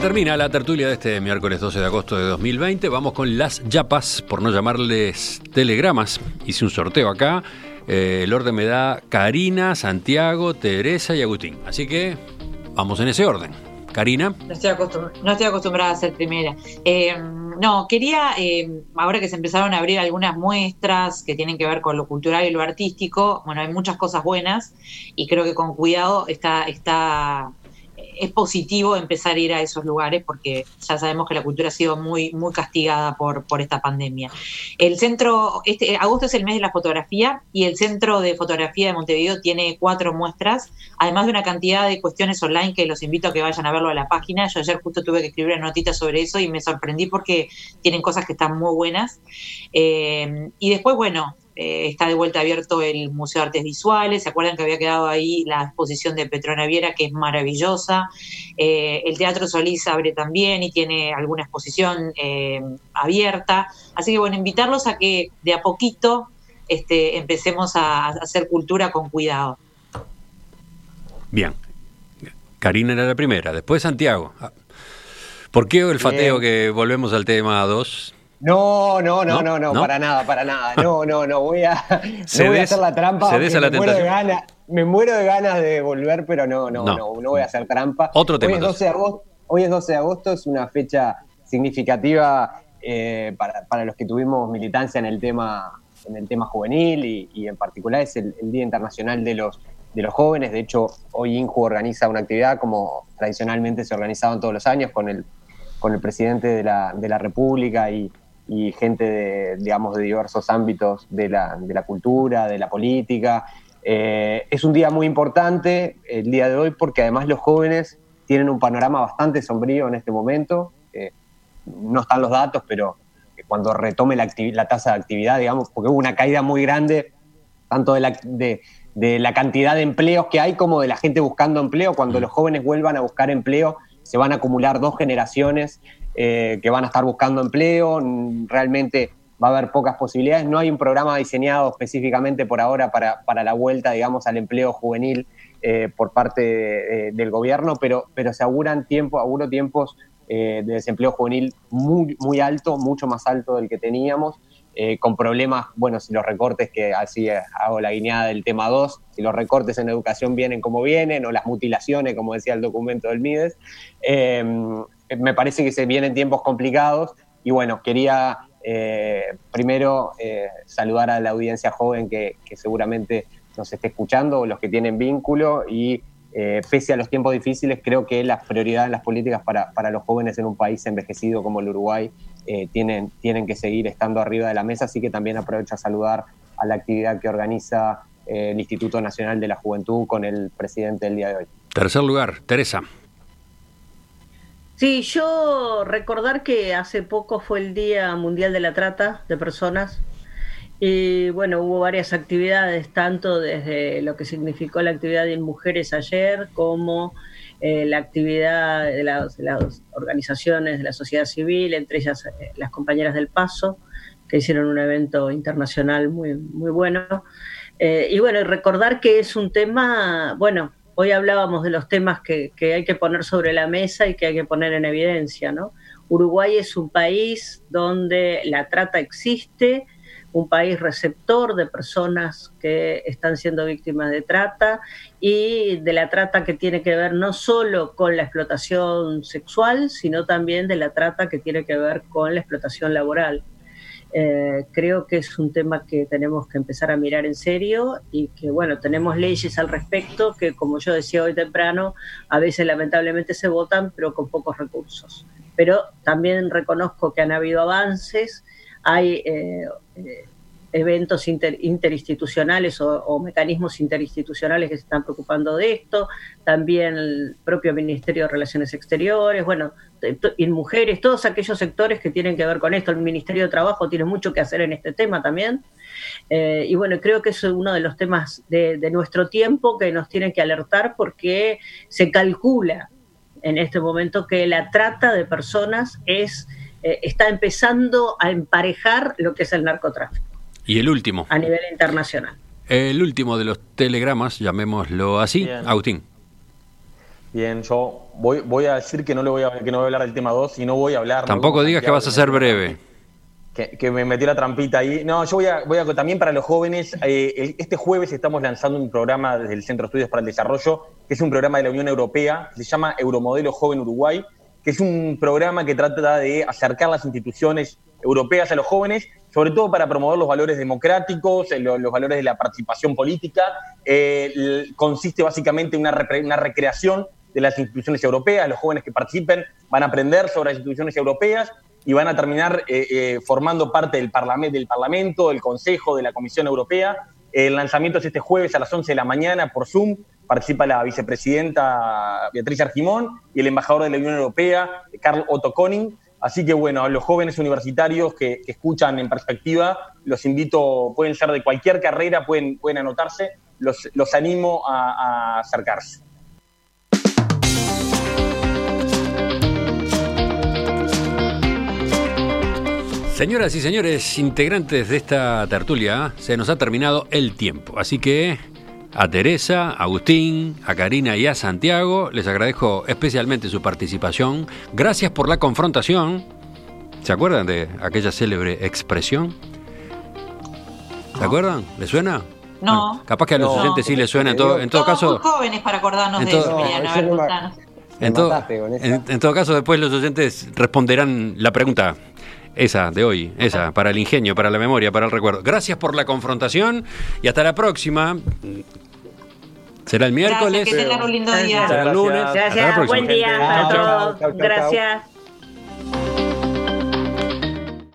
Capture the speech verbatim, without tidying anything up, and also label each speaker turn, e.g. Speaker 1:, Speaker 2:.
Speaker 1: termina la tertulia de este miércoles doce de agosto de dos mil veinte. Vamos con las yapas, por no llamarles telegramas. Hice un sorteo acá. Eh, el orden me da Karina, Santiago, Teresa y Agustín. Así que vamos en ese orden. Karina.
Speaker 2: No estoy, acostum- no estoy acostumbrada a ser primera. Eh, no, quería, eh, ahora que se empezaron a abrir algunas muestras que tienen que ver con lo cultural y lo artístico, bueno, hay muchas cosas buenas y creo que con cuidado está... está es positivo empezar a ir a esos lugares porque ya sabemos que la cultura ha sido muy, muy castigada por, por esta pandemia. El centro, este agosto es el mes de la fotografía y el Centro de Fotografía de Montevideo tiene cuatro muestras, además de una cantidad de cuestiones online que los invito a que vayan a verlo a la página. Yo ayer justo tuve que escribir una notita sobre eso y me sorprendí porque tienen cosas que están muy buenas. Eh, y después, bueno, Eh, está de vuelta abierto el Museo de Artes Visuales. ¿Se acuerdan que había quedado ahí la exposición de Petrona Viera, que es maravillosa? Eh, el Teatro Solís abre también y tiene alguna exposición eh, abierta. Así que bueno, invitarlos a que de a poquito este, empecemos a, a hacer cultura con cuidado.
Speaker 1: Bien. Karina era la primera, después Santiago. ¿Por qué el fateo que volvemos al tema dos?
Speaker 3: No, no, no, no, no,
Speaker 1: ¿No?
Speaker 3: para nada, para nada. No, no, no voy a, no
Speaker 1: Cedes,
Speaker 3: voy a hacer la trampa.
Speaker 1: cedes a la
Speaker 3: me muero de
Speaker 1: tentación.
Speaker 3: ganas, me muero de ganas de volver, pero no, no,
Speaker 1: No.
Speaker 3: no, no, voy a hacer trampa.
Speaker 1: Otro tema,
Speaker 3: Hoy es doce de agosto, hoy es doce de agosto, es una fecha significativa eh, para, para los que tuvimos militancia en el tema, en el tema juvenil y, y en particular es el, el Día Internacional de los, de los Jóvenes. De hecho, hoy INJU organiza una actividad como tradicionalmente se organizaban todos los años con el, con el presidente de la, de la República y y gente de, digamos, de diversos ámbitos de la, de la cultura, de la política. Eh, es un día muy importante el día de hoy porque además los jóvenes tienen un panorama bastante sombrío en este momento. Eh, no están los datos, pero cuando retome la, acti- la tasa de actividad, digamos, porque hubo una caída muy grande tanto de la, de, de la cantidad de empleos que hay como de la gente buscando empleo. Cuando los jóvenes vuelvan a buscar empleo, se van a acumular dos generaciones Eh, que van a estar buscando empleo, realmente va a haber pocas posibilidades. No hay un programa diseñado específicamente por ahora para, para la vuelta, digamos, al empleo juvenil eh, por parte de, de, del gobierno, pero, pero se auguran tiempo, auguro tiempos eh, de desempleo juvenil muy, muy alto, mucho más alto del que teníamos, eh, con problemas, bueno, si los recortes, que así hago la guiñada del tema dos, si los recortes en educación vienen como vienen, o las mutilaciones, como decía el documento del MIDES, eh, me parece que se vienen tiempos complicados y bueno, quería eh, primero eh, saludar a la audiencia joven que, que seguramente nos esté escuchando, o los que tienen vínculo y eh, pese a los tiempos difíciles, creo que las prioridades en las políticas para, para los jóvenes en un país envejecido como el Uruguay eh, tienen, tienen que seguir estando arriba de la mesa, así que también aprovecho a saludar a la actividad que organiza eh, el Instituto Nacional de la Juventud con el presidente del día de hoy.
Speaker 1: Tercer lugar, Teresa.
Speaker 4: Sí, yo recordar que hace poco fue el Día Mundial de la Trata de Personas y bueno, hubo varias actividades, tanto desde lo que significó la actividad de mujeres ayer como eh, la actividad de las, de las organizaciones de la sociedad civil, entre ellas eh, las compañeras del Paso, que hicieron un evento internacional muy, muy bueno. Eh, y bueno, recordar que es un tema, bueno, hoy hablábamos de los temas que, que hay que poner sobre la mesa y que hay que poner en evidencia, ¿no? Uruguay es un país donde la trata existe, un país receptor de personas que están siendo víctimas de trata y de la trata que tiene que ver no solo con la explotación sexual, sino también de la trata que tiene que ver con la explotación laboral. Eh, creo que es un tema que tenemos que empezar a mirar en serio y que, bueno, tenemos leyes al respecto que, como yo decía hoy temprano, a veces lamentablemente se votan, pero con pocos recursos. Pero también reconozco que han habido avances, hay eh, eh, eventos inter, interinstitucionales o, o mecanismos interinstitucionales que se están preocupando de esto, también el propio Ministerio de Relaciones Exteriores, bueno, y mujeres, todos aquellos sectores que tienen que ver con esto. El Ministerio de Trabajo tiene mucho que hacer en este tema también, eh, y bueno, creo que es uno de los temas de, de nuestro tiempo que nos tienen que alertar porque se calcula en este momento que la trata de personas es, eh, está empezando a emparejar lo que es el narcotráfico.
Speaker 1: Y el último.
Speaker 4: A nivel internacional.
Speaker 1: El último de los telegramas, llamémoslo así,
Speaker 5: Bien.
Speaker 1: Agustín.
Speaker 5: Bien, yo voy, voy a decir que no, le voy a, que no voy a hablar del tema dos y no voy a hablar...
Speaker 1: Tampoco
Speaker 5: no,
Speaker 1: digas que vas a ser breve.
Speaker 5: Que, que me metió la trampita ahí. No, yo voy a, voy a también para los jóvenes, eh, el, este jueves estamos lanzando un programa desde el Centro de Estudios para el Desarrollo, que es un programa de la Unión Europea, que se llama Euromodelo Joven Uruguay, que es un programa que trata de acercar las instituciones europeas a los jóvenes, sobre todo para promover los valores democráticos, los, los valores de la participación política. Eh, el, consiste básicamente en una, repre, una recreación de las instituciones europeas. Los jóvenes que participen van a aprender sobre las instituciones europeas y van a terminar eh, eh, formando parte del, parlament, del Parlamento, del Consejo, de la Comisión Europea. El lanzamiento es este jueves a las once de la mañana por Zoom. Participa la vicepresidenta Beatriz Argimón y el embajador de la Unión Europea, Karl Otto Koning. Así que, bueno, a los jóvenes universitarios que, que escuchan En Perspectiva, los invito, pueden ser de cualquier carrera, pueden, pueden anotarse, los, los animo a, a acercarse.
Speaker 1: Señoras y señores, integrantes de esta tertulia, se nos ha terminado el tiempo. Así que a Teresa, a Agustín, a Karina y a Santiago les agradezco especialmente su participación. Gracias por la confrontación. ¿Se acuerdan de aquella célebre expresión? ¿Se acuerdan? ¿Les suena?
Speaker 2: No.
Speaker 1: Bueno, capaz que a los
Speaker 3: no,
Speaker 1: oyentes sí les suena. En todo, en todo
Speaker 2: Somos
Speaker 1: caso...
Speaker 2: muy jóvenes para acordarnos
Speaker 1: en
Speaker 2: de
Speaker 1: todo,
Speaker 2: eso, Emiliano. A ver,
Speaker 3: no,
Speaker 2: contanos.
Speaker 1: En, to, en, en todo caso, después los oyentes responderán la pregunta. Esa de hoy, esa, para el ingenio, para la memoria, para el recuerdo. Gracias por la confrontación y hasta la próxima. Será el miércoles.
Speaker 2: Gracias, que tengan un lindo día.
Speaker 1: Será el lunes.
Speaker 4: Gracias,
Speaker 1: hasta la próxima.
Speaker 4: buen día para
Speaker 3: Chao, chao,
Speaker 4: todos.
Speaker 3: chao, chao.
Speaker 4: Gracias.